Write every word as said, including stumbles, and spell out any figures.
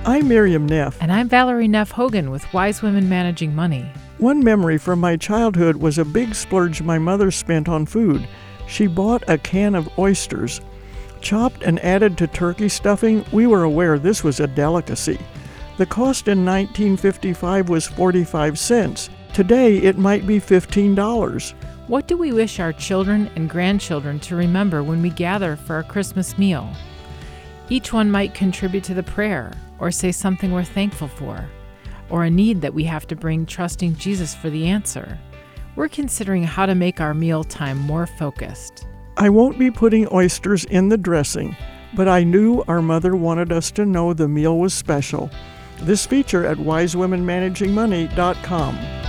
I'm Miriam Neff. And I'm Valerie Neff Hogan with Wise Women Managing Money. One memory from my childhood was a big splurge my mother spent on food. She bought a can of oysters. Chopped and added to turkey stuffing, we were aware this was a delicacy. The cost in nineteen fifty-five was forty-five cents. Today, it might be fifteen dollars. What do we wish our children and grandchildren to remember when we gather for our Christmas meal? Each one might contribute to the prayer, or say something we're thankful for, or a need that we have to bring trusting Jesus for the answer. We're considering how to make our meal time more focused. I won't be putting oysters in the dressing, but I knew our mother wanted us to know the meal was special. This feature at wise women managing money dot com.